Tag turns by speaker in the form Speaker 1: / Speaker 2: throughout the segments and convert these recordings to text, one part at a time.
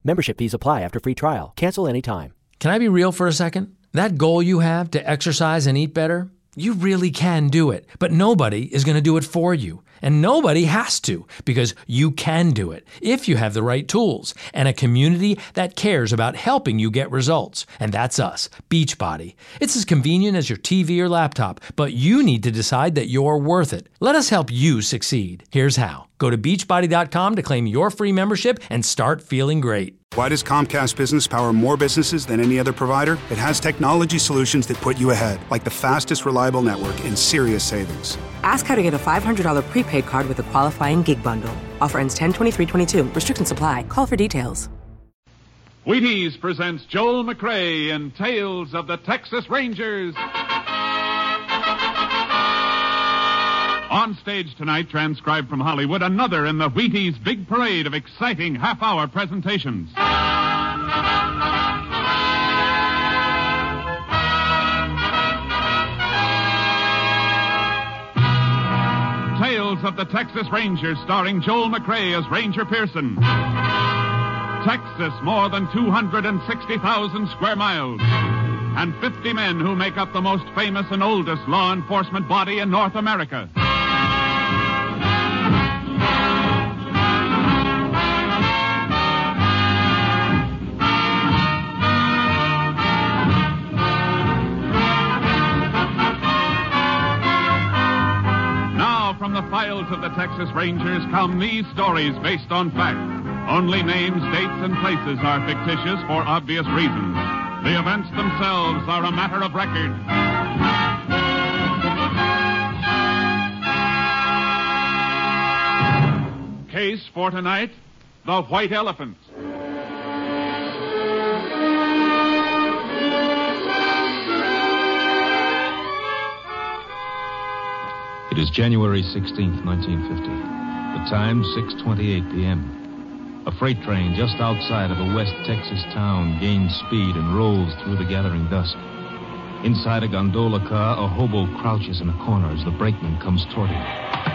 Speaker 1: Membership fees apply after free trial. Cancel anytime.
Speaker 2: Can I be real for a second? That goal you have to exercise and eat better, you really can do it. But nobody is going to do it for you. And nobody has to, because you can do it if you have the right tools and a community that cares about helping you get results. And that's us, Beachbody. It's as convenient as your TV or laptop, but you need to decide that you're worth it. Let us help you succeed. Here's how. Go to Beachbody.com to claim your free membership and start feeling great.
Speaker 3: Why does Comcast Business power more businesses than any other provider? It has technology solutions that put you ahead, like the fastest reliable network and serious savings.
Speaker 4: Ask how to get a $500 prepaid card with a qualifying gig bundle. Offer ends 10/23/22. Restrictions apply. Call for details.
Speaker 5: Wheaties presents Joel McRae in Tales of the Texas Rangers. On stage tonight, transcribed from Hollywood, another in the Wheaties big parade of exciting half-hour presentations. Tales of the Texas Rangers, starring Joel McRae as Ranger Pearson. Texas, more than 260,000 square miles. And 50 men who make up the most famous and oldest law enforcement body in North America. From the files of the Texas Rangers come these stories based on fact. Only names, dates, and places are fictitious for obvious reasons. The events themselves are a matter of record. Case for tonight, the White Elephant.
Speaker 6: It is January 16th, 1950. The time, 6:28 p.m. A freight train just outside of a West Texas town gains speed and rolls through the gathering dusk. Inside a gondola car, a hobo crouches in a corner as the brakeman comes toward him.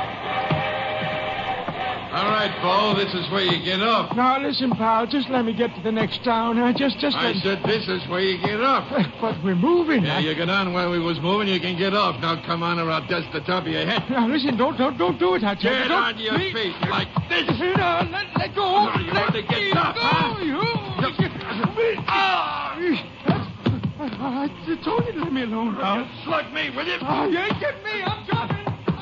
Speaker 7: All right, Bo, this is where you get off.
Speaker 8: Now, listen, pal, just let me get to the next town.
Speaker 7: I said this is where you get off.
Speaker 8: But we're moving.
Speaker 7: Yeah, you get on where we was moving, you can get off. Now, come on, or I'll dust the top of your head.
Speaker 8: Now, listen, don't do it, I tell you.
Speaker 7: Get on your feet like this.
Speaker 8: No, let go.
Speaker 7: No, you want to get tough, huh?
Speaker 8: I told you to leave me alone, pal.
Speaker 7: Slug me, will you?
Speaker 8: Oh, you ain't getting me. I'm coming.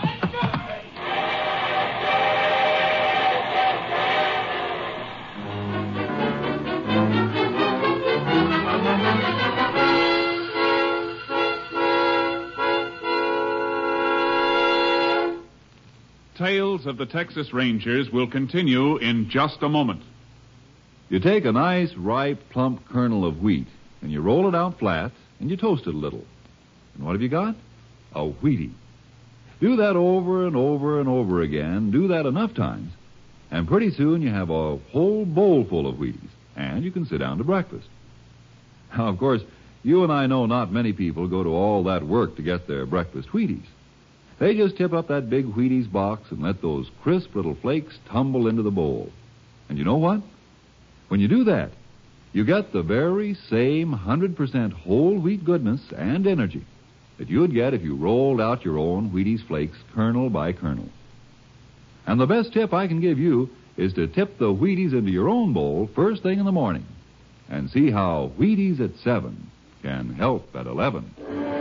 Speaker 5: Tales of the Texas Rangers will continue in just a moment.
Speaker 9: You take a nice, ripe, plump kernel of wheat, and you roll it out flat, and you toast it a little. And what have you got? A Wheatie. Do that over and over and over again. Do that enough times, and pretty soon you have a whole bowl full of Wheaties, and you can sit down to breakfast. Now, of course, you and I know not many people go to all that work to get their breakfast Wheaties. They just tip up that big Wheaties box and let those crisp little flakes tumble into the bowl. And you know what? When you do that, you get the very same 100% whole wheat goodness and energy that you would get if you rolled out your own Wheaties flakes kernel by kernel. And the best tip I can give you is to tip the Wheaties into your own bowl first thing in the morning and see how Wheaties at 7 can help at 11.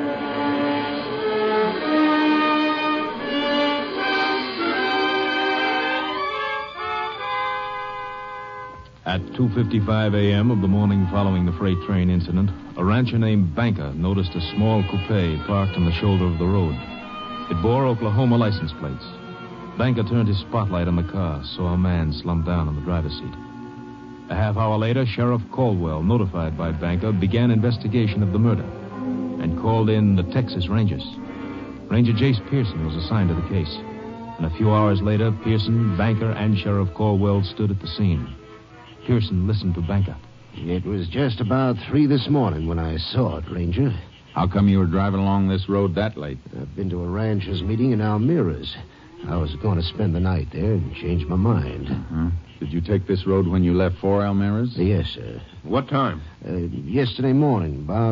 Speaker 6: At 2:55 a.m. of the morning following the freight train incident, a rancher named Banker noticed a small coupe parked on the shoulder of the road. It bore Oklahoma license plates. Banker turned his spotlight on the car, saw a man slumped down on the driver's seat. A half hour later, Sheriff Caldwell, notified by Banker, began investigation of the murder and called in the Texas Rangers. Ranger Jace Pearson was assigned to the case. And a few hours later, Pearson, Banker, and Sheriff Caldwell stood at the scene. Pearson listened to Banker.
Speaker 10: It was just about 3 this morning when I saw it, Ranger.
Speaker 11: How come you were driving along this road that late?
Speaker 10: I've been to a ranchers' meeting in Almira's. I was going to spend the night there and change my mind.
Speaker 11: Did you take this road when you left Four Almeras?
Speaker 10: Yes, sir.
Speaker 7: What time?
Speaker 10: Yesterday morning, about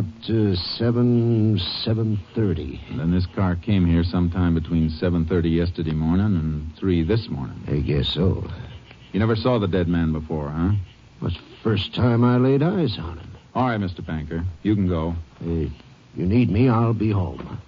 Speaker 10: 7:30.
Speaker 11: And then this car came here sometime between 7:30 yesterday morning and 3 this morning.
Speaker 10: I guess so.
Speaker 11: You never saw the dead man before, huh?
Speaker 10: Was the first time I laid eyes on him.
Speaker 11: All right, Mr. Banker. You can go.
Speaker 10: You need me, I'll be home.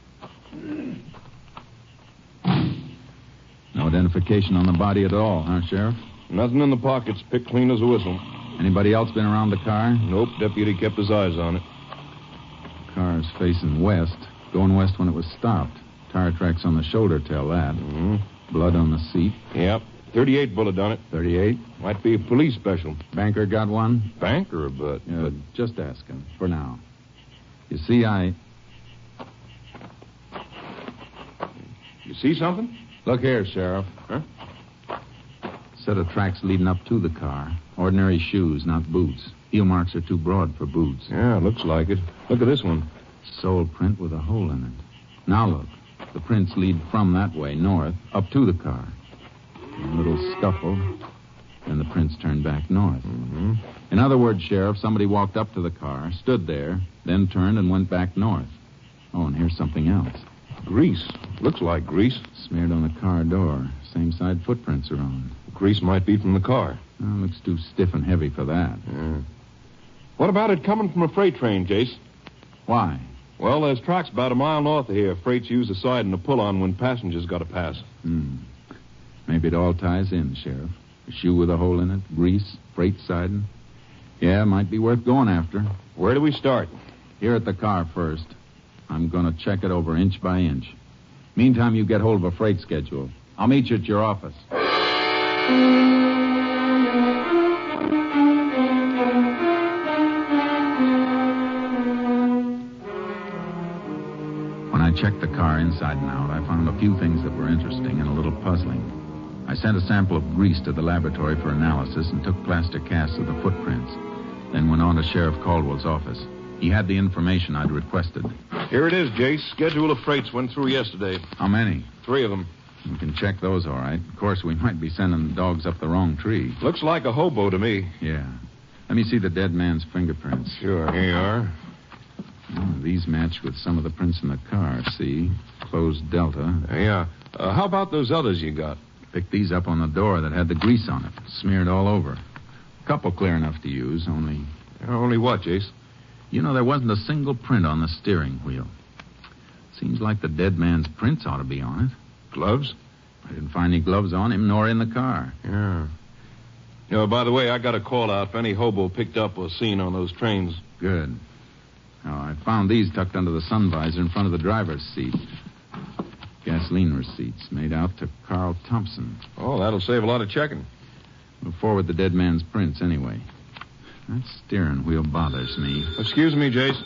Speaker 11: No identification on the body at all, huh, Sheriff?
Speaker 12: Nothing in the pockets. Picked clean as a whistle.
Speaker 11: Anybody else been around the car?
Speaker 12: Nope. Deputy kept his eyes on it.
Speaker 11: Car's facing west. Going west when it was stopped. Tire tracks on the shoulder tell that.
Speaker 12: Mm-hmm.
Speaker 11: Blood on the seat.
Speaker 12: Yep. 38 bullet done it.
Speaker 11: 38?
Speaker 12: Might be a police special.
Speaker 11: Banker got one?
Speaker 12: Banker, but...
Speaker 11: Just asking, for now. You see,
Speaker 12: You see something?
Speaker 11: Look here, Sheriff.
Speaker 12: Huh?
Speaker 11: Set of tracks leading up to the car. Ordinary shoes, not boots. Heel marks are too broad for boots.
Speaker 12: Yeah, looks like it. Look at this one.
Speaker 11: Sole print with a hole in it. Now look. The prints lead from that way, north, up to the car. A little scuffle. Then the prints turn back north.
Speaker 12: Mm-hmm.
Speaker 11: In other words, Sheriff, somebody walked up to the car, stood there, then turned and went back north. Oh, and here's something else.
Speaker 12: Grease. Looks like grease.
Speaker 11: Smeared on the car door. Same side footprints are on.
Speaker 12: Grease might be from the car.
Speaker 11: Oh, looks too stiff and heavy for that.
Speaker 12: Yeah. What about it coming from a freight train, Jace?
Speaker 11: Why?
Speaker 12: Well, there's tracks about a mile north of here. Freights use the siding to pull on when passengers got to pass.
Speaker 11: Maybe it all ties in, Sheriff. A shoe with a hole in it, grease, freight siding. Yeah, might be worth going after.
Speaker 12: Where do we start?
Speaker 11: Here at the car first. I'm going to check it over inch by inch. Meantime, you get hold of a freight schedule. I'll meet you at your office. When I checked the car inside and out, I found a few things that were interesting and a little puzzling. I sent a sample of grease to the laboratory for analysis and took plaster casts of the footprints. Then went on to Sheriff Caldwell's office. He had the information I'd requested.
Speaker 12: Here it is, Jace. Schedule of freights went through yesterday.
Speaker 11: How many?
Speaker 12: 3 of them.
Speaker 11: We can check those all right. Of course, we might be sending the dogs up the wrong tree.
Speaker 12: Looks like a hobo to me.
Speaker 11: Yeah. Let me see the dead man's fingerprints.
Speaker 12: Sure, here you are.
Speaker 11: Oh, these match with some of the prints in the car, see? Closed delta.
Speaker 12: Yeah. How about those others you got?
Speaker 11: Picked these up on the door that had the grease on it. Smeared all over. A couple clear enough to use, only...
Speaker 12: Only what, Jace?
Speaker 11: You know, there wasn't a single print on the steering wheel. Seems like the dead man's prints ought to be on it.
Speaker 12: Gloves?
Speaker 11: I didn't find any gloves on him, nor in the car.
Speaker 12: Yeah. By the way, I got a call out if any hobo picked up or seen on those trains.
Speaker 11: Good. Now, I found these tucked under the sun visor in front of the driver's seat. Gasoline receipts made out to Carl Thompson.
Speaker 12: Oh, that'll save a lot of checking.
Speaker 11: We'll forward the dead man's prints anyway. That steering wheel bothers me.
Speaker 12: Excuse me, Jace.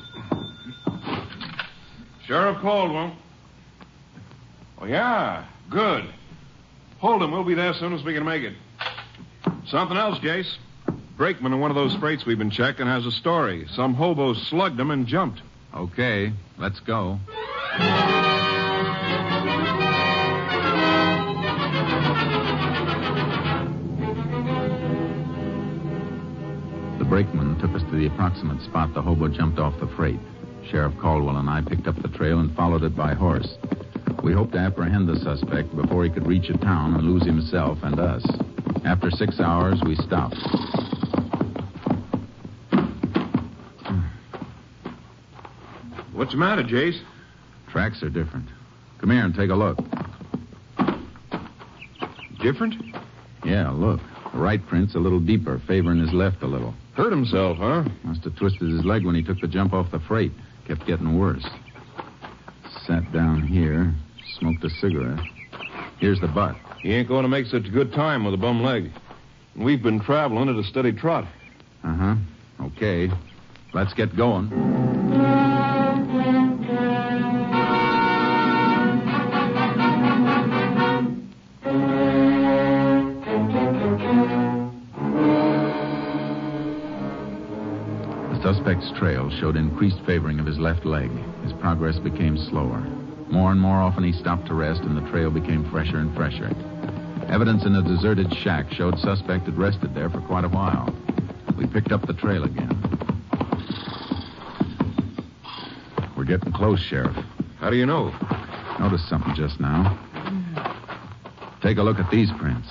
Speaker 12: Sheriff Caldwell. Oh, yeah. Good. Hold him. We'll be there as soon as we can make it. Something else, Jace. Brakeman in one of those freights we've been checking has a story. Some hobo slugged him and jumped.
Speaker 11: Okay, let's go. The brakeman took us to the approximate spot the hobo jumped off the freight. Sheriff Caldwell and I picked up the trail and followed it by horse. We hoped to apprehend the suspect before he could reach a town and lose himself and us. After 6 hours, we stopped.
Speaker 12: What's the matter, Jace?
Speaker 11: Tracks are different. Come here and take a look.
Speaker 12: Different?
Speaker 11: Yeah, look. The right print's a little deeper, favoring his left a little.
Speaker 12: Hurt himself, huh?
Speaker 11: Must have twisted his leg when he took the jump off the freight. Kept getting worse. Sat down here, smoked a cigarette. Here's the butt.
Speaker 12: He ain't going to make such a good time with a bum leg. We've been traveling at a steady trot.
Speaker 11: Uh-huh. Okay. Let's get going. The suspect's trail showed increased favoring of his left leg. His progress became slower. More and more often he stopped to rest, and the trail became fresher and fresher. Evidence in a deserted shack showed suspect had rested there for quite a while. We picked up the trail again. We're getting close, Sheriff.
Speaker 12: How do you know?
Speaker 11: Noticed something just now. Take a look at these prints.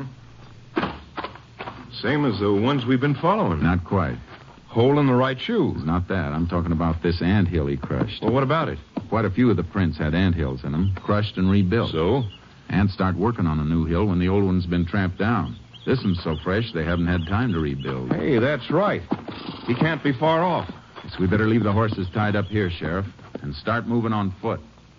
Speaker 12: Same as the ones we've been following.
Speaker 11: Not quite.
Speaker 12: Hole in the right shoe.
Speaker 11: It's not that. I'm talking about this anthill he crushed.
Speaker 12: Well, what about it?
Speaker 11: Quite a few of the prints had anthills in them, crushed and rebuilt.
Speaker 12: So?
Speaker 11: Ants start working on a new hill when the old one's been tramped down. This one's so fresh they haven't had time to rebuild.
Speaker 12: Hey, that's right. He can't be far off.
Speaker 11: Guess we better leave the horses tied up here, Sheriff, and start moving on foot.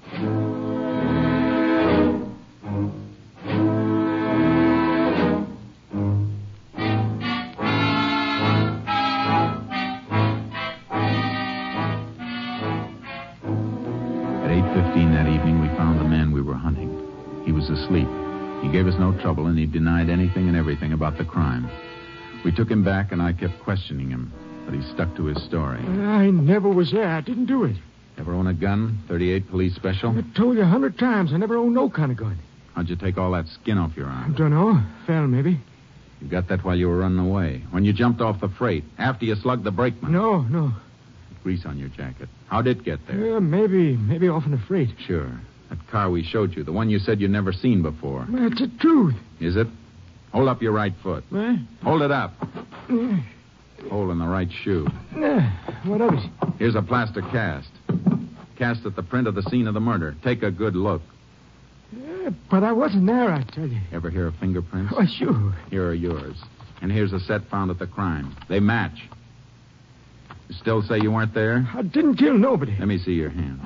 Speaker 11: At 8:15 that evening, we found the man we were hunting. He was asleep. He gave us no trouble, and he denied anything and everything about the crime. We took him back, and I kept questioning him, but he stuck to his story.
Speaker 8: I never was there. I didn't do it.
Speaker 11: Ever own a gun? 38 Police Special?
Speaker 8: I told you 100 times I never owned no kind of gun.
Speaker 11: How'd you take all that skin off your arm?
Speaker 8: Don't know. Fell, maybe.
Speaker 11: You got that while you were running away. When you jumped off the freight. After you slugged the brakeman.
Speaker 8: No.
Speaker 11: Grease on your jacket. How'd it get there?
Speaker 8: Maybe off in the freight.
Speaker 11: Sure. That car we showed you. The one you said you'd never seen before.
Speaker 8: That's the truth.
Speaker 11: Is it? Hold up your right foot. Hold it up. Hole in the right shoe.
Speaker 8: What of it?
Speaker 11: Here's a plaster cast. Cast at the print of the scene of the murder. Take a good look.
Speaker 8: But I wasn't there, I tell you.
Speaker 11: Ever hear of fingerprints?
Speaker 8: Oh, sure.
Speaker 11: Here are yours. And here's a set found at the crime. They match. You still say you weren't there?
Speaker 8: I didn't kill nobody.
Speaker 11: Let me see your hands.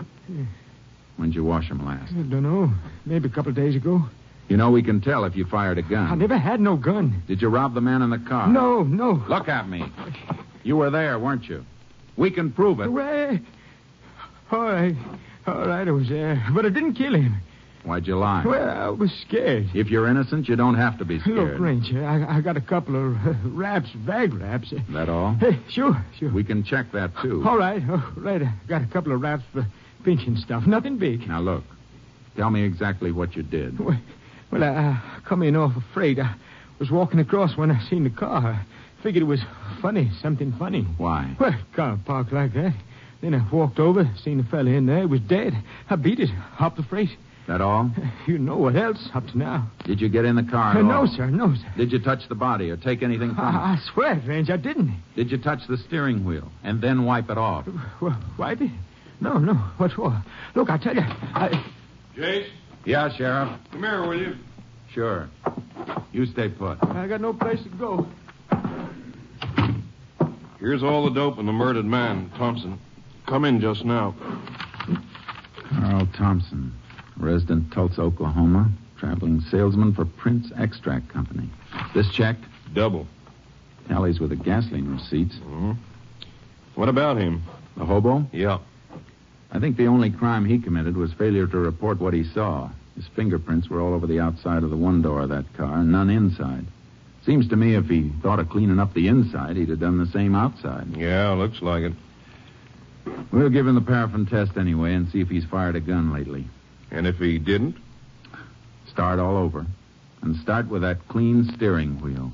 Speaker 11: When'd you wash them last?
Speaker 8: I don't know. Maybe a couple of days ago.
Speaker 11: You know we can tell if you fired a gun.
Speaker 8: I never had no gun.
Speaker 11: Did you rob the man in the car?
Speaker 8: No.
Speaker 11: Look at me. You were there, weren't you? We can prove it.
Speaker 8: Well, all right, I was there. But I didn't kill him.
Speaker 11: Why'd you lie?
Speaker 8: Well, I was scared.
Speaker 11: If you're innocent, you don't have to be scared.
Speaker 8: Look, Ranger, I got a couple of bag wraps.
Speaker 11: That all?
Speaker 8: Hey, sure.
Speaker 11: We can check that, too.
Speaker 8: All right. I got a couple of wraps for pinching stuff. Nothing big.
Speaker 11: Now, look. Tell me exactly what you did.
Speaker 8: Well, I come in off a freight. I was walking across when I seen the car. I figured it was funny, something funny.
Speaker 11: Why?
Speaker 8: Well, car parked like that. Then I walked over, seen the fella in there. He was dead. I beat it, hopped the freight.
Speaker 11: That all?
Speaker 8: You know what else up to now.
Speaker 11: Did you get in the car at
Speaker 8: No,
Speaker 11: all?
Speaker 8: sir.
Speaker 11: Did you touch the body or take anything from it?
Speaker 8: I swear, Range, I didn't.
Speaker 11: Did you touch the steering wheel and then wipe it off?
Speaker 8: Wipe it? No. What for? Look, I tell you,
Speaker 12: Jace?
Speaker 11: Yeah, Sheriff?
Speaker 12: Come here, will you?
Speaker 11: Sure. You stay put.
Speaker 8: I got no place to go.
Speaker 12: Here's all the dope in the murdered man, Thompson. Come in just now.
Speaker 11: Carl Thompson, resident Tulsa, Oklahoma, traveling salesman for Prince Extract Company. This check?
Speaker 12: Double.
Speaker 11: Tallies with the gasoline receipts.
Speaker 12: Mm-hmm. What about him?
Speaker 11: The hobo?
Speaker 12: Yeah.
Speaker 11: I think the only crime he committed was failure to report what he saw. His fingerprints were all over the outside of the one door of that car, and none inside. Seems to me if he thought of cleaning up the inside, he'd have done the same outside.
Speaker 12: Yeah, looks like it.
Speaker 11: We'll give him the paraffin test anyway and see if he's fired a gun lately.
Speaker 12: And if he didn't?
Speaker 11: Start all over. And start with that clean steering wheel.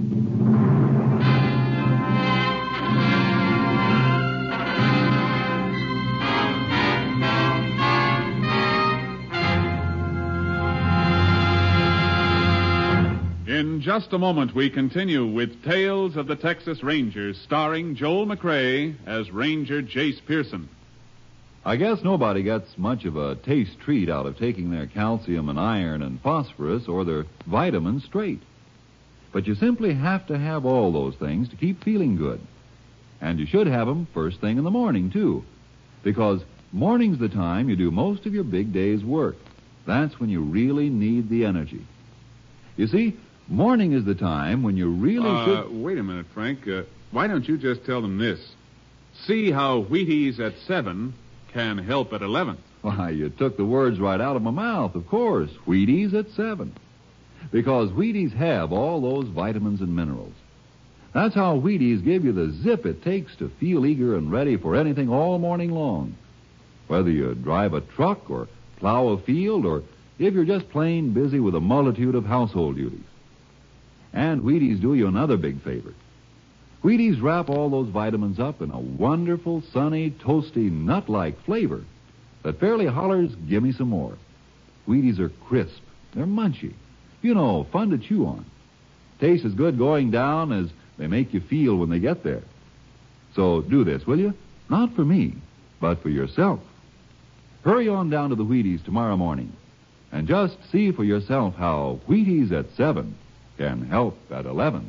Speaker 5: In just a moment, we continue with Tales of the Texas Rangers, starring Joel McCrea as Ranger Jace Pearson.
Speaker 9: I guess nobody gets much of a taste treat out of taking their calcium and iron and phosphorus or their vitamins straight. But you simply have to have all those things to keep feeling good. And you should have them first thing in the morning, too. Because morning's the time you do most of your big day's work. That's when you really need the energy. You see, morning is the time when you really should...
Speaker 5: Wait a minute, Frank. Why don't you just tell them this? See how Wheaties at 7 can help at 11.
Speaker 9: Why, you took the words right out of my mouth, of course. Wheaties at 7. Because Wheaties have all those vitamins and minerals. That's how Wheaties give you the zip it takes to feel eager and ready for anything all morning long. Whether you drive a truck or plow a field or if you're just plain busy with a multitude of household duties. And Wheaties do you another big favor. Wheaties wrap all those vitamins up in a wonderful, sunny, toasty, nut-like flavor that fairly hollers, give me some more. Wheaties are crisp. They're munchy. You know, fun to chew on. Tastes as good going down as they make you feel when they get there. So do this, will you? Not for me, but for yourself. Hurry on down to the Wheaties tomorrow morning and just see for yourself how Wheaties at 7 can help at 11.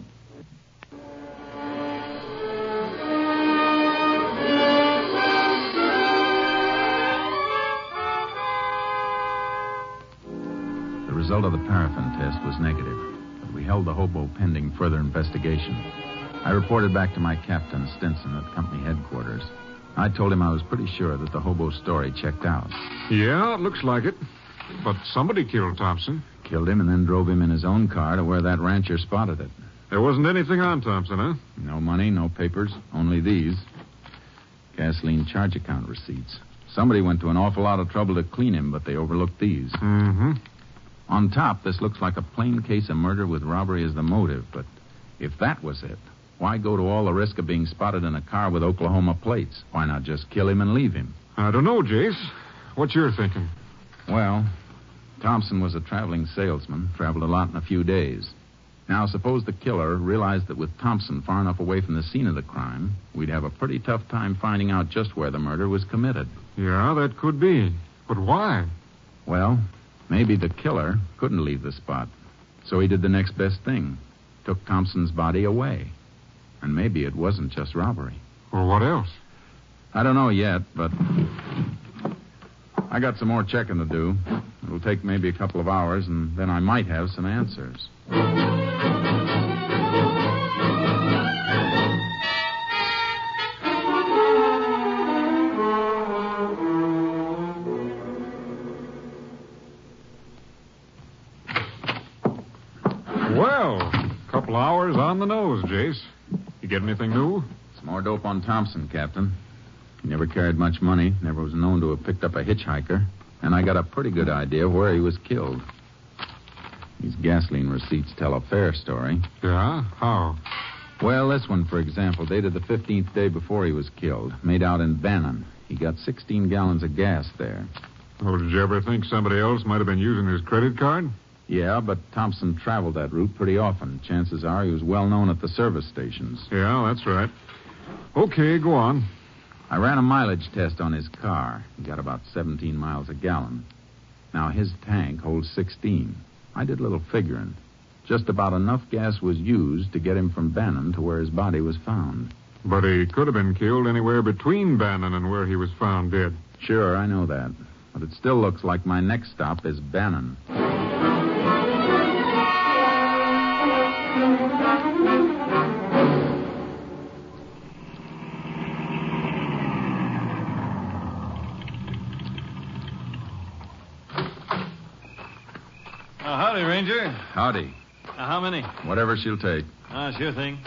Speaker 11: The result of the paraffin test was negative, but we held the hobo pending further investigation. I reported back to my captain, Stinson, at company headquarters. I told him I was pretty sure that the hobo story checked out.
Speaker 12: Yeah, it looks like it. But somebody killed Thompson.
Speaker 11: Killed him and then drove him in his own car to where that rancher spotted it.
Speaker 12: There wasn't anything on Thompson, huh?
Speaker 11: No money, no papers, only these. Gasoline charge account receipts. Somebody went to an awful lot of trouble to clean him, but they overlooked these.
Speaker 12: Mm-hmm.
Speaker 11: On top, this looks like a plain case of murder with robbery as the motive, but if that was it, why go to all the risk of being spotted in a car with Oklahoma plates? Why not just kill him and leave him?
Speaker 12: I don't know, Jace. What's your thinking?
Speaker 11: Well, Thompson was a traveling salesman, traveled a lot in a few days. Now, suppose the killer realized that with Thompson far enough away from the scene of the crime, we'd have a pretty tough time finding out just where the murder was committed.
Speaker 12: Yeah, that could be. But why?
Speaker 11: Well, maybe the killer couldn't leave the spot. So he did the next best thing. Took Thompson's body away. And maybe it wasn't just robbery.
Speaker 12: Well, what else?
Speaker 11: I don't know yet, but I got some more checking to do. It'll take maybe a couple of hours, and then I might have some answers.
Speaker 12: Well, a couple hours on the nose, Jace. You get anything new?
Speaker 11: Some more dope on Thompson, Captain. He never carried much money, never was known to have picked up a hitchhiker, and I got a pretty good idea where he was killed. These gasoline receipts tell a fair story.
Speaker 12: Yeah? How?
Speaker 11: Well, this one, for example, dated the 15th day before he was killed, made out in Bannon. He got 16 gallons of gas there.
Speaker 12: Oh, did you ever think somebody else might have been using his credit card?
Speaker 11: Yeah, but Thompson traveled that route pretty often. Chances are he was well known at the service stations.
Speaker 12: Yeah, that's right. Okay, go on.
Speaker 11: I ran a mileage test on his car. He got about 17 miles a gallon. Now, his tank holds 16. I did a little figuring. Just about enough gas was used to get him from Bannon to where his body was found.
Speaker 12: But he could have been killed anywhere between Bannon and where he was found dead.
Speaker 11: Sure, I know that. But it still looks like my next stop is Bannon.
Speaker 13: Howdy, Ranger.
Speaker 11: Howdy.
Speaker 13: How many?
Speaker 11: Whatever she'll take.
Speaker 13: Sure thing.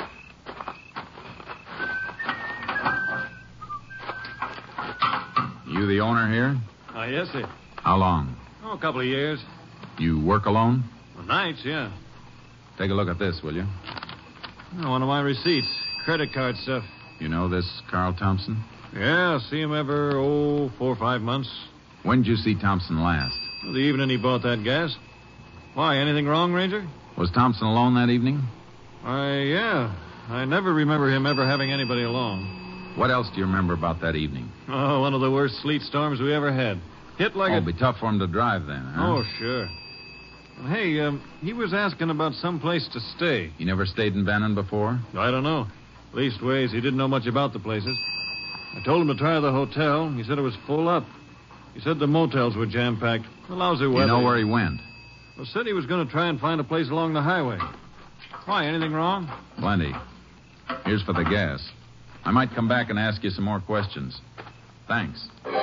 Speaker 11: You the owner here?
Speaker 13: Yes, sir.
Speaker 11: How long?
Speaker 13: Oh, a couple of years.
Speaker 11: You work alone?
Speaker 13: Well, nights, yeah.
Speaker 11: Take a look at this, will you?
Speaker 13: One of my receipts. Credit card stuff.
Speaker 11: You know this Carl Thompson?
Speaker 13: Yeah, see him ever, 4 or 5 months.
Speaker 11: When did you see Thompson last?
Speaker 13: Well, the evening he bought that gas. Why, anything wrong, Ranger?
Speaker 11: Was Thompson alone that evening?
Speaker 13: Yeah. I never remember him ever having anybody along.
Speaker 11: What else do you remember about that evening?
Speaker 13: Oh, one of the worst sleet storms we ever had. Hit like
Speaker 11: It'd be tough for him to drive then, huh?
Speaker 13: Oh, sure. Hey, he was asking about some place to stay.
Speaker 11: You never stayed in Bannon before?
Speaker 13: I don't know. Leastways, he didn't know much about the places. I told him to try the hotel. He said it was full up. He said the motels were jam-packed. The lousy weather.
Speaker 11: You know where he went?
Speaker 13: Well, said he was going to try and find a place along the highway. Why, anything wrong?
Speaker 11: Plenty. Here's for the gas. I might come back and ask you some more questions. Thanks.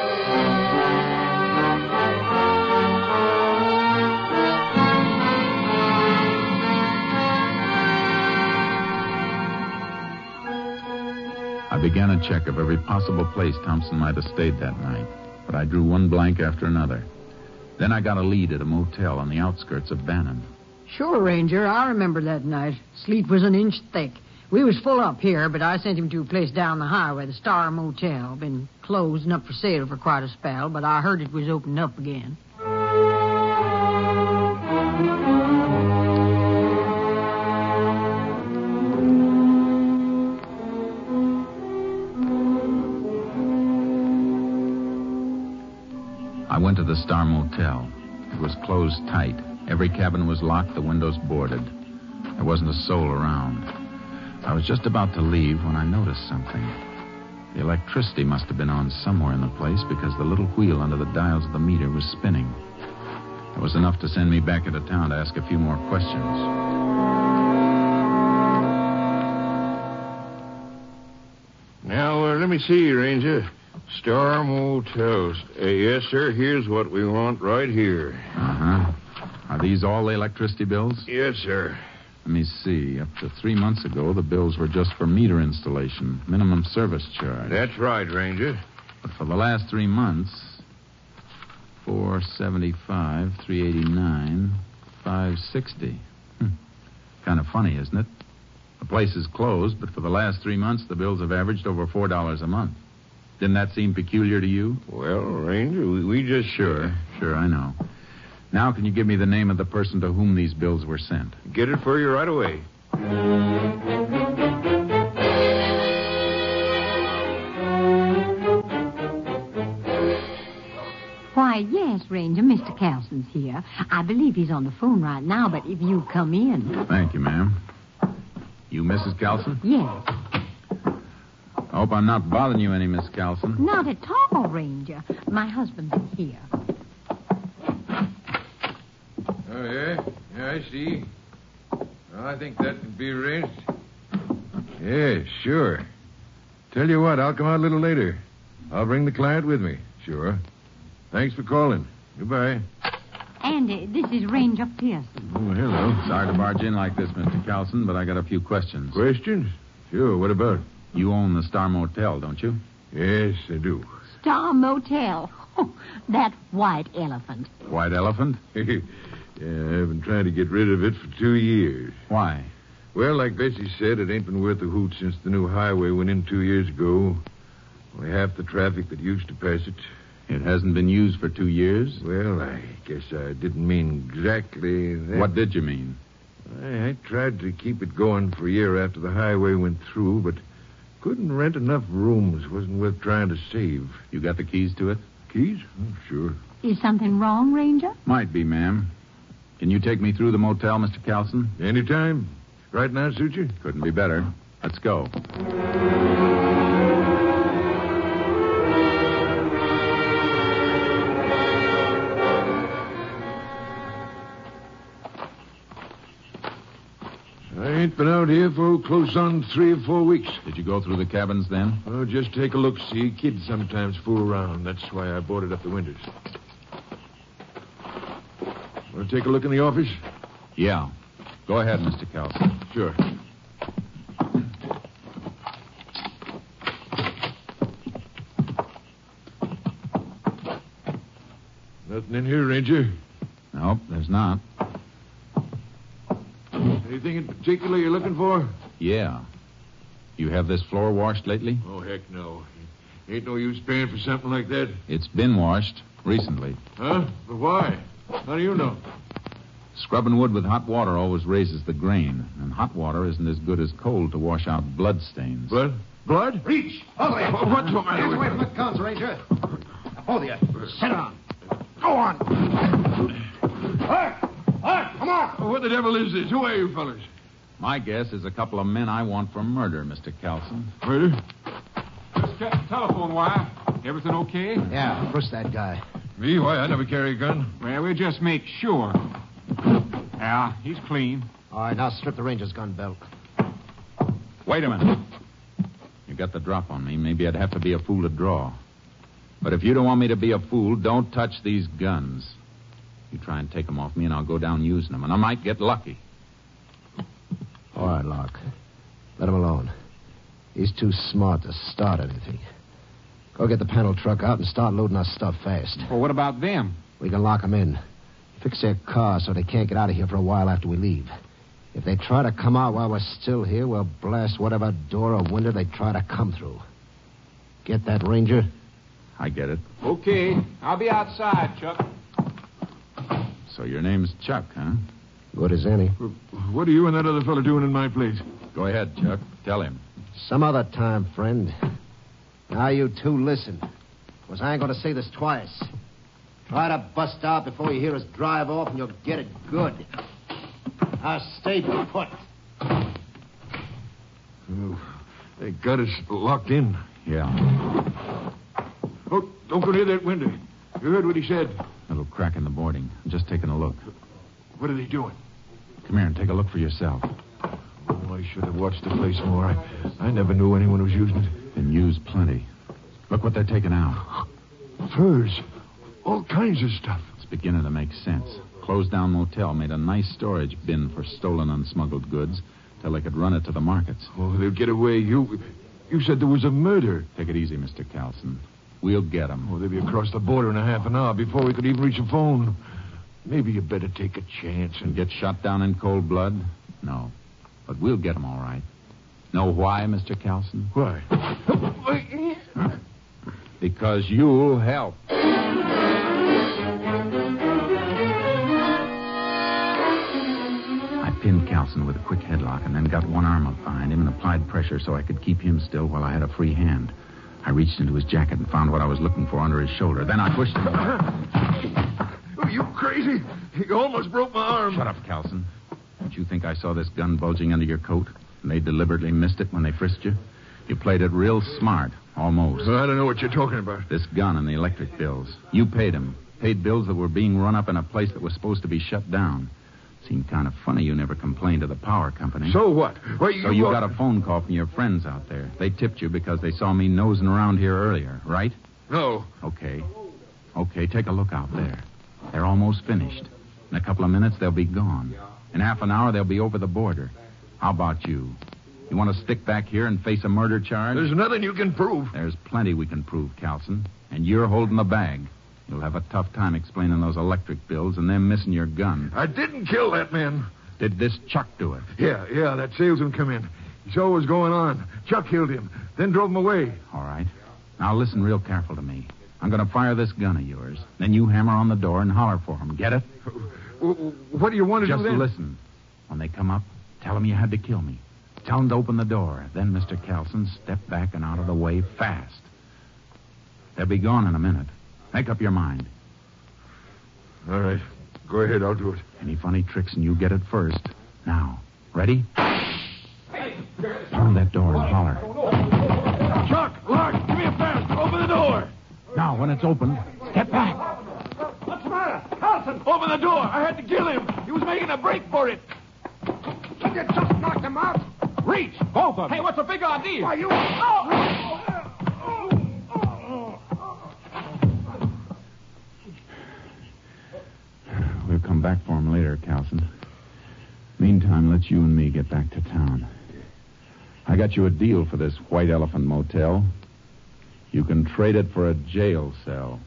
Speaker 11: I began a check of every possible place Thompson might have stayed that night, but I drew one blank after another. Then I got a lead at a motel on the outskirts of Bannon.
Speaker 14: Sure, Ranger. I remember that night. Sleet was an inch thick. We was full up here, but I sent him to a place down the highway, the Star Motel. Been closed and up for sale for quite a spell, but I heard it was opened up again.
Speaker 11: I went to the Star Motel. It was closed tight. Every cabin was locked, the windows boarded. There wasn't a soul around. I was just about to leave when I noticed something. The electricity must have been on somewhere in the place because the little wheel under the dials of the meter was spinning. It was enough to send me back into town to ask a few more questions.
Speaker 7: Now, let me see, Ranger. Star Motels. Yes, sir. Here's what we want right here.
Speaker 11: Uh-huh. Are these all the electricity bills?
Speaker 7: Yes, sir.
Speaker 11: Let me see. Up to 3 months ago, the bills were just for meter installation, minimum service charge.
Speaker 7: That's right, Ranger.
Speaker 11: But for the last 3 months, $475, $389, $560. Kind of funny, isn't it? The place is closed, but for the last 3 months, the bills have averaged over $4 a month. Didn't that seem peculiar to you?
Speaker 7: Well, Ranger, we just...
Speaker 11: Sure, I know. Now, can you give me the name of the person to whom these bills were sent?
Speaker 7: Get it for you right away.
Speaker 15: Why, yes, Ranger. Mr. Carlson's here. I believe he's on the phone right now, but if you come in...
Speaker 11: Thank you, ma'am. You Mrs. Carlson?
Speaker 15: Yes.
Speaker 11: I hope I'm not bothering you any, Miss Carlson.
Speaker 15: Not at all, Ranger. My husband's here.
Speaker 16: Oh, yeah? Yeah, I see. Well, I think that can be arranged. Yeah, sure. Tell you what, I'll come out a little later. I'll bring the client with me. Sure. Thanks for calling. Goodbye.
Speaker 15: And this is Ranger Pearson.
Speaker 16: Oh, hello.
Speaker 11: Sorry to barge in like this, Mr. Carlson, but I got a few questions.
Speaker 16: Questions? Sure, what about?
Speaker 11: You own the Star Motel, don't you?
Speaker 16: Yes, I do.
Speaker 15: Star Motel. Oh, that white elephant.
Speaker 11: White elephant?
Speaker 16: Yeah, I've been trying to get rid of it for 2 years.
Speaker 11: Why?
Speaker 16: Well, like Bessie said, it ain't been worth a hoot since the new highway went in 2 years ago. Only half the traffic that used to pass it.
Speaker 11: It hasn't been used for 2 years?
Speaker 16: Well, I guess I didn't mean exactly that.
Speaker 11: What did you mean?
Speaker 16: I tried to keep it going for a year after the highway went through, but couldn't rent enough rooms. Wasn't worth trying to save.
Speaker 11: You got the keys to it?
Speaker 16: Keys? Oh, sure.
Speaker 15: Is something wrong, Ranger?
Speaker 11: Might be, ma'am. Can you take me through the motel, Mr. Carlson?
Speaker 16: Anytime. Right now, suit you?
Speaker 11: Couldn't be better. Let's go.
Speaker 16: I ain't been out here for close on 3 or 4 weeks.
Speaker 11: Did you go through the cabins then?
Speaker 16: Oh, just take a look-see. Kids sometimes fool around. That's why I boarded up the windows. Want to take a look in the office?
Speaker 11: Yeah. Go ahead, Mr. Carlson.
Speaker 16: Sure. Nothing in here, Ranger?
Speaker 11: Nope, there's not.
Speaker 16: Anything in particular you're looking for?
Speaker 11: Yeah. You have this floor washed lately?
Speaker 16: Oh, heck no. Ain't no use paying for something like that.
Speaker 11: It's been washed recently.
Speaker 16: Huh? But why? How do you know?
Speaker 11: Scrubbing wood with hot water always raises the grain, and hot water isn't as good as cold to wash out blood stains.
Speaker 16: Blood? Blood?
Speaker 10: Reach! Hold it!
Speaker 16: What's the matter?
Speaker 10: Hands away from the guns, Ranger. Hold you. Sit down. Go on. Come on.
Speaker 16: What the devil is this? Who are you fellas?
Speaker 11: My guess is a couple of men I want for murder, Mr. Carlson.
Speaker 16: Murder?
Speaker 5: Just cut the telephone wire. Everything okay?
Speaker 10: Yeah, push that guy.
Speaker 16: Me? Why? I never carry a gun.
Speaker 5: Well, we'll just make sure. Yeah, he's clean.
Speaker 10: All right, now strip the Ranger's gun belt.
Speaker 11: Wait a minute. You got the drop on me. Maybe I'd have to be a fool to draw. But if you don't want me to be a fool, don't touch these guns. You try and take them off me, and I'll go down using them, and I might get lucky.
Speaker 10: All right, Locke. Let him alone. He's too smart to start anything. Go get the panel truck out and start loading our stuff fast.
Speaker 5: Well, what about them?
Speaker 10: We can lock them in. Fix their car so they can't get out of here for a while after we leave. If they try to come out while we're still here, we'll blast whatever door or window they try to come through. Get that, Ranger?
Speaker 11: I get it.
Speaker 8: Okay. I'll be outside, Chuck.
Speaker 11: So your name's Chuck, huh?
Speaker 10: Good as any.
Speaker 16: What are you and that other fella doing in my place?
Speaker 11: Go ahead, Chuck. Tell him.
Speaker 10: Some other time, friend. Now you two listen. Because I ain't going to say this twice. Try to bust out before you hear us drive off, and you'll get it good. Now stay put.
Speaker 16: Oh, they got us locked in.
Speaker 11: Yeah.
Speaker 16: Oh, don't go near that window. You heard what he said.
Speaker 11: Little crack in the boarding. I'm just taking a look.
Speaker 16: What are they doing?
Speaker 11: Come here and take a look for yourself.
Speaker 16: Oh, I should have watched the place more. I never knew anyone was using it.
Speaker 11: Been used plenty. Look what they're taking out.
Speaker 16: Furs. All kinds of stuff.
Speaker 11: It's beginning to make sense. Closed down motel made a nice storage bin for stolen and smuggled goods till they could run it to the markets.
Speaker 16: Oh, they'll get away. You said there was a murder.
Speaker 11: Take it easy, Mr. Carlson. We'll get them.
Speaker 16: Oh, they'll be across the border in a half an hour before we could even reach a phone. Maybe you better take a chance
Speaker 11: and get shot down in cold blood? No. But we'll get them all right. Know why, Mr. Carlson?
Speaker 16: Why?
Speaker 11: Because you'll help. I pinned Carlson with a quick headlock and then got one arm up behind him and applied pressure so I could keep him still while I had a free hand. I reached into his jacket and found what I was looking for under his shoulder. Then I pushed him away.
Speaker 16: Oh, you crazy? You almost broke my arm.
Speaker 11: Shut up, Carlson. Don't you think I saw this gun bulging under your coat? And they deliberately missed it when they frisked you? You played it real smart, almost.
Speaker 16: Well, I don't know what you're talking about.
Speaker 11: This gun and the electric bills. You paid them. Paid bills that were being run up in a place that was supposed to be shut down. Seemed kind of funny you never complained to the power company.
Speaker 16: So what? Well,
Speaker 11: so you got a phone call from your friends out there. They tipped you because they saw me nosing around here earlier, right?
Speaker 16: No.
Speaker 11: Okay. Okay, take a look out there. They're almost finished. In a couple of minutes, they'll be gone. In half an hour, they'll be over the border. How about you? You want to stick back here and face a murder charge?
Speaker 16: There's nothing you can prove.
Speaker 11: There's plenty we can prove, Carlson. And you're holding the bag. You'll have a tough time explaining those electric bills and them missing your gun.
Speaker 16: I didn't kill that man.
Speaker 11: Did this Chuck do it?
Speaker 16: Yeah, that salesman come in. He saw what was going on. Chuck killed him, then drove him away.
Speaker 11: All right. Now listen real careful to me. I'm going to fire this gun of yours. Then you hammer on the door and holler for him. Get it?
Speaker 16: What do you want to do then?
Speaker 11: Just listen. When they come up, tell them you had to kill me. Tell them to open the door. Then, Mr. Carlson, step back and out of the way fast. They'll be gone in a minute. Make up your mind.
Speaker 16: All right. Go ahead, I'll do it.
Speaker 11: Any funny tricks and you get it first. Now, ready? Open that door and holler.
Speaker 16: Chuck, Lark, give me a fast. Open the door.
Speaker 11: Now, when it's open, step back.
Speaker 16: What's the matter? Carlson, open the door. I had to kill him. He was making a break for it.
Speaker 8: You just knocked him out.
Speaker 16: Reach, both of them.
Speaker 8: Hey, what's the big idea?
Speaker 16: Why, you...
Speaker 11: We'll come back for him later, Carlson. Meantime, let's you and me get back to town. I got you a deal for this White Elephant Motel. You can trade it for a jail cell.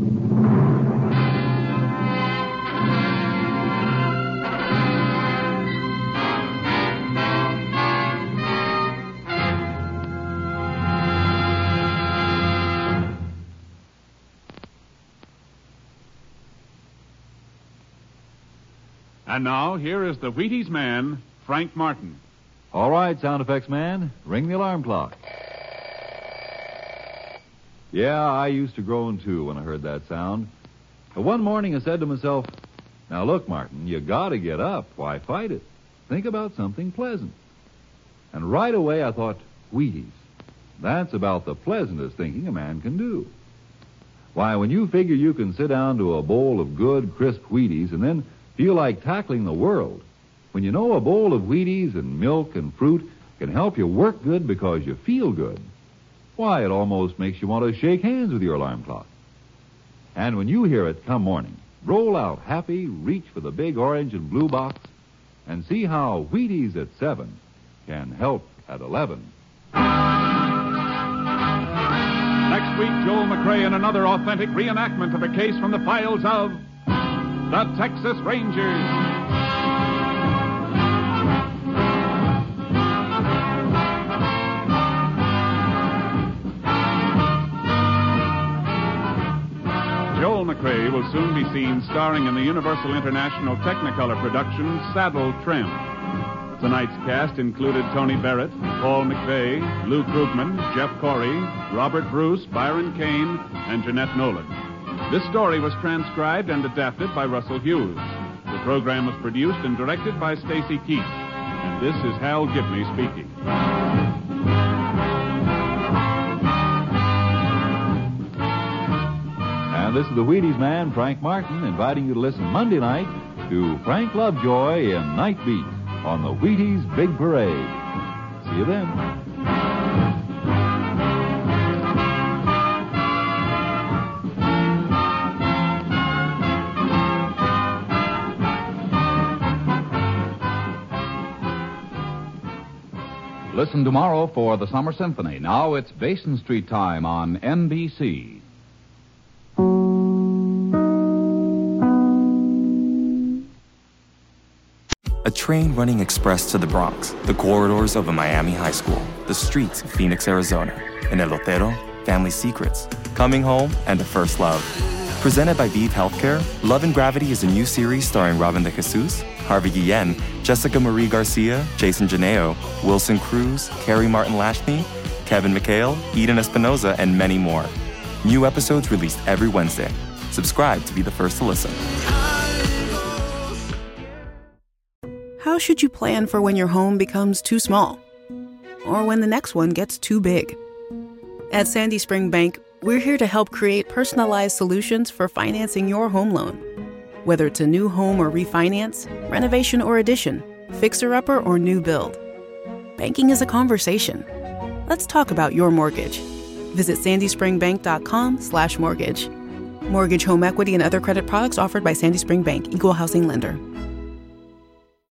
Speaker 5: And now, here is the Wheaties man, Frank Martin.
Speaker 9: All right, sound effects man, ring the alarm clock. Yeah, I used to groan, too, when I heard that sound. But one morning I said to myself, now look, Martin, you gotta get up. Why fight it? Think about something pleasant. And right away I thought, Wheaties. That's about the pleasantest thinking a man can do. Why, when you figure you can sit down to a bowl of good, crisp Wheaties and then feel like tackling the world, when you know a bowl of Wheaties and milk and fruit can help you work good because you feel good, why, it almost makes you want to shake hands with your alarm clock. And when you hear it come morning, roll out happy, reach for the big orange and blue box, and see how Wheaties at 7 can help at 11.
Speaker 5: Next week, Joel McCrea in another authentic reenactment of a case from the files of the Texas Rangers. Joel McCrea will soon be seen starring in the Universal International Technicolor production Saddle Tramp. Tonight's cast included Tony Barrett, Paul McVeigh, Lou Krugman, Jeff Corey, Robert Bruce, Byron Kane, and Jeanette Nolan. This story was transcribed and adapted by Russell Hughes. The program was produced and directed by Stacy Keith. And this is Hal Gibney speaking.
Speaker 9: And this is the Wheaties man, Frank Martin, inviting you to listen Monday night to Frank Lovejoy in Night Beat on the Wheaties Big Parade. See you then. Listen tomorrow for the Summer Symphony. Now it's Basin Street time on NBC.
Speaker 17: A train running express to the Bronx, the corridors of a Miami high school, the streets of Phoenix, Arizona, an elotero, family secrets, coming home, and a first love. Presented by Vive Healthcare, Love and Gravity is a new series starring Robin De Jesus, Harvey Guillen, Jessica Marie Garcia, Jason Janeo, Wilson Cruz, Carrie Martin Lashney, Kevin McHale, Eden Espinoza, and many more. New episodes released every Wednesday. Subscribe to be the first to listen.
Speaker 18: How should you plan for when your home becomes too small? Or when the next one gets too big? At Sandy Spring Bank, we're here to help create personalized solutions for financing your home loan. Whether it's a new home or refinance, renovation or addition, fixer-upper or new build. Banking is a conversation. Let's talk about your mortgage. Visit sandyspringbank.com/mortgage. Mortgage, home equity, and other credit products offered by Sandy Spring Bank, Equal Housing Lender.